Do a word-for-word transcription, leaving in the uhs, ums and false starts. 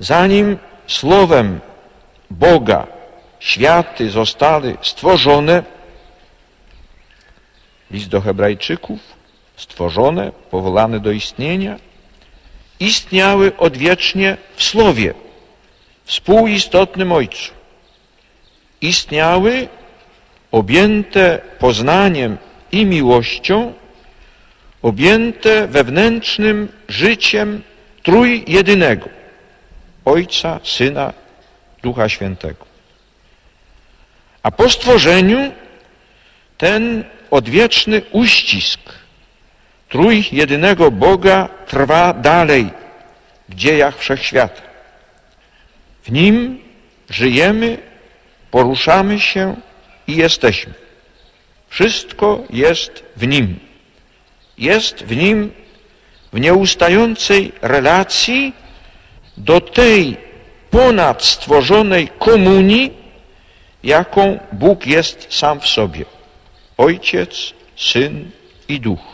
Zanim słowem Boga światy zostały stworzone, list do Hebrajczyków, stworzone, powołane do istnienia, istniały odwiecznie w Słowie, współistotnym Ojcu. Istniały objęte poznaniem i miłością, objęte wewnętrznym życiem trójjedynego Ojca, Syna, Ducha Świętego. A po stworzeniu ten odwieczny uścisk trójjedynego Boga trwa dalej w dziejach wszechświata. W Nim żyjemy, poruszamy się i jesteśmy. Wszystko jest w Nim. Jest w Nim w nieustającej relacji do tej ponadstworzonej komunii, jaką Bóg jest sam w sobie. Ojciec, Syn i Duch.